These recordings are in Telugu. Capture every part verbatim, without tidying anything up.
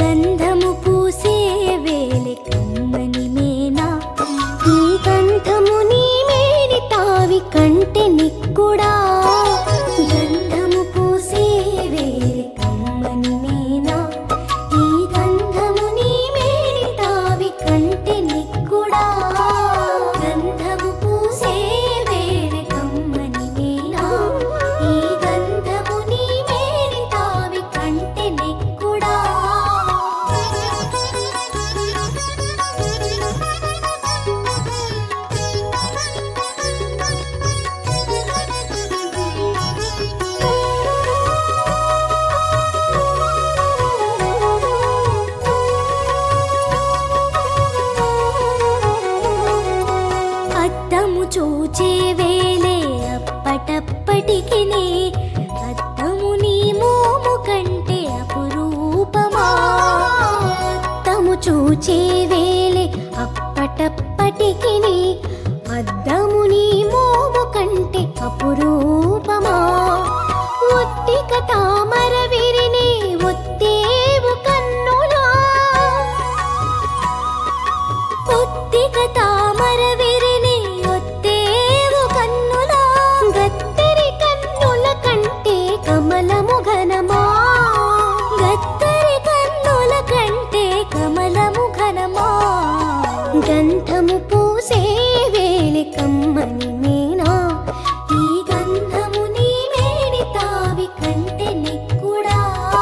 గంధము పూసే వేళ కమ్మని మేనా ఈ గంధము నీ మేని తావి కంటే నిక్కుడా గంధము పూసే వేళ కమ్మని మేనా ఈ గంధము నీ మేని తావి కంటే నిక్కుడా గంధము పూసే వేళ కమ్మని మేనా ఈ గంధము నీ మేని తావి కంటే నిక్కుడా అద్దము చూచే వేలే అప్పటప్పటికినే అద్దము నీ మోము కంటే అపురూపమా అద్దము చూచే వేలే అప్పటప్పటికినే అద్దము నీ మోము కంటే అపురూపమా ఒత్తిక తామర విరినే ఒత్తేవు కన్నులా ఒత్తిక తామర విరినే ఒత్తేవు కన్నులా గత్తరి కన్నుల కంటే కమలము ఘనమా గత్తరి కన్నుల కంటే కమలము ఘనమా గంధము పూసే వేళ కమ్మని మేనా ఈ గంధము నీ మేని తావి కంటే నిక్కుడా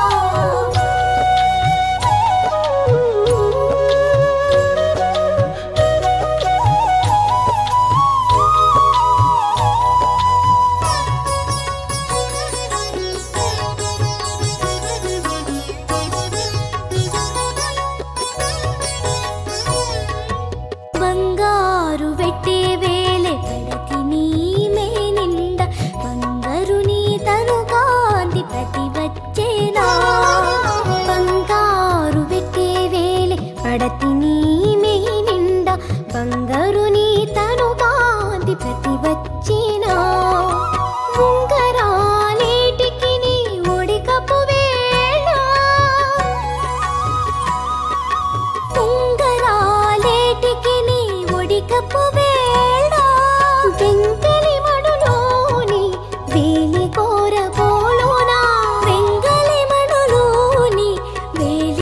బంగారు వెట్టే వేళ పడతి నీ మేనిండ బంగారు నీ తను కాంతి ప్రతి వచ్చేనా బంగారు వెట్టే వేళ పడతి నీ మేనిండ బంగారు నీ తను కాంతి ప్రతి వచ్చేనా ఉంగరాలేటికి నీ ఒడికపు వేళ ఉంగరాలేటికి నీ ఒడికపు వేళ